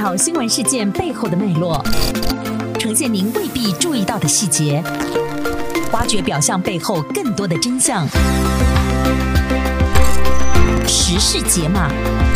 条新闻事件背后的脉络，呈现您未必注意到的细节，挖掘表象背后更多的真相。时事解码。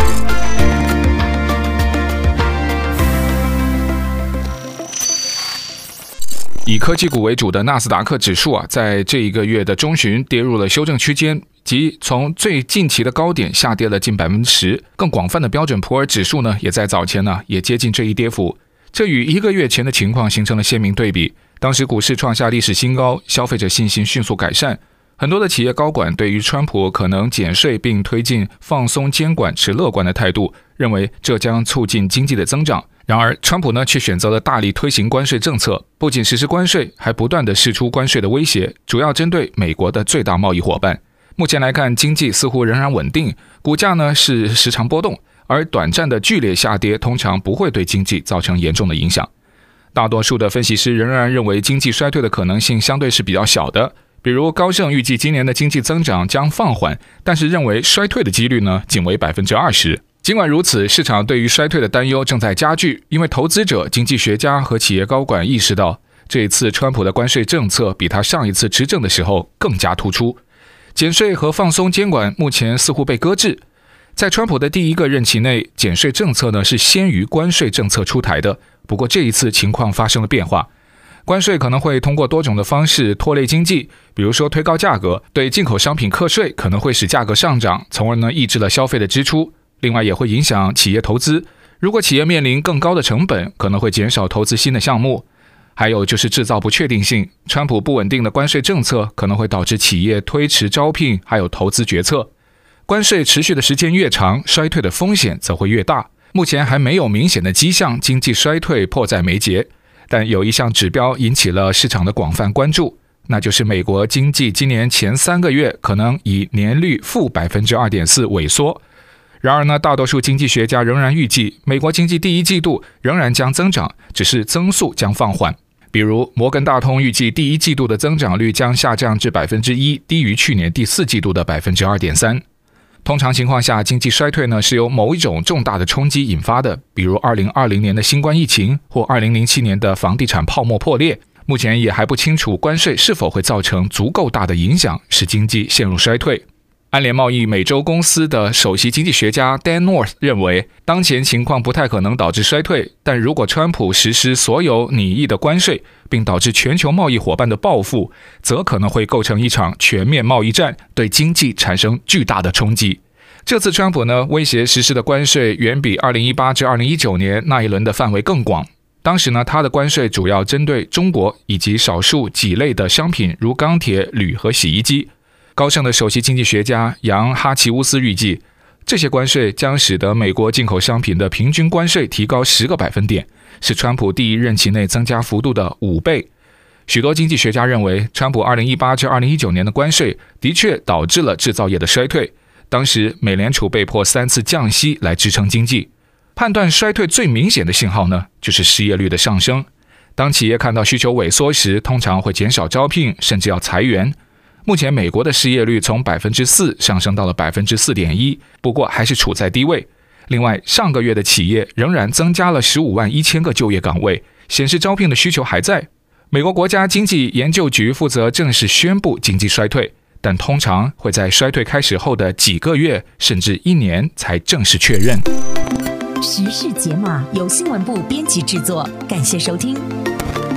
以科技股为主的纳斯达克指数在这一个月的中旬跌入了修正区间，即从最近期的高点下跌了近 10%。 更广泛的标准普尔指数呢，也在早前也接近这一跌幅，这与1个月前的情况形成了鲜明对比。当时股市创下历史新高，消费者信心迅速改善，很多的企业高管对于川普可能减税并推进放松监管持乐观的态度，认为这将促进经济的增长。然而川普却选择了大力推行关税政策，不仅实施关税，还不断地释出关税的威胁，主要针对美国的最大贸易伙伴。目前来看，经济似乎仍然稳定，股价是时常波动，而短暂的剧烈下跌通常不会对经济造成严重的影响。大多数的分析师仍然认为经济衰退的可能性相对是比较小的，比如高盛预计今年的经济增长将放缓，但是认为衰退的几率仅为 20%。尽管如此，市场对于衰退的担忧正在加剧，因为投资者、经济学家和企业高管意识到，这一次川普的关税政策比他上一次执政的时候更加突出。减税和放松监管目前似乎被搁置。在川普的第一个任期内，减税政策是先于关税政策出台的，不过这一次情况发生了变化。关税可能会通过多种的方式拖累经济，比如说推高价格，对进口商品课税可能会使价格上涨，从而抑制了消费的支出。另外也会影响企业投资，如果企业面临更高的成本，可能会减少投资新的项目。还有就是制造不确定性，川普不稳定的关税政策可能会导致企业推迟招聘还有投资决策。关税持续的时间越长，衰退的风险则会越大。目前还没有明显的迹象经济衰退迫在眉睫，但有一项指标引起了市场的广泛关注，那就是美国经济今年前3个月可能以年率负 2.4% 萎缩。然而大多数经济学家仍然预计美国经济第一季度仍然将增长，只是增速将放缓。比如摩根大通预计第一季度的增长率将下降至 1%， 低于去年第4季度的 2.3%。 通常情况下，经济衰退是由某一种重大的冲击引发的，比如2020年的新冠疫情或2007年的房地产泡沫破裂。目前也还不清楚关税是否会造成足够大的影响，使经济陷入衰退。安联贸易美洲公司的首席经济学家 Dan North 认为，当前情况不太可能导致衰退，但如果川普实施所有拟议的关税，并导致全球贸易伙伴的报复，则可能会构成一场全面贸易战，对经济产生巨大的冲击。这次川普威胁实施的关税远比2018至2019年那一轮的范围更广。当时他的关税主要针对中国以及少数几类的商品，如钢铁、铝和洗衣机。高盛的首席经济学家杨哈奇乌斯预计，这些关税将使得美国进口商品的平均关税提高10个百分点，是川普第一任期内增加幅度的5倍。许多经济学家认为，川普2018至2019年的关税的确导致了制造业的衰退，当时美联储被迫3次降息来支撑经济。判断衰退最明显的信号就是失业率的上升。当企业看到需求萎缩时，通常会减少招聘，甚至要裁员。目前美国的失业率从 4% 上升到了 4.1%， 不过还是处在低位。另外，上个月的企业仍然增加了15万1千个就业岗位，显示招聘的需求还在。美国国家经济研究局负责正式宣布经济衰退，但通常会在衰退开始后的几个月甚至1年才正式确认。 时事解码由新闻部编辑制作，感谢收听。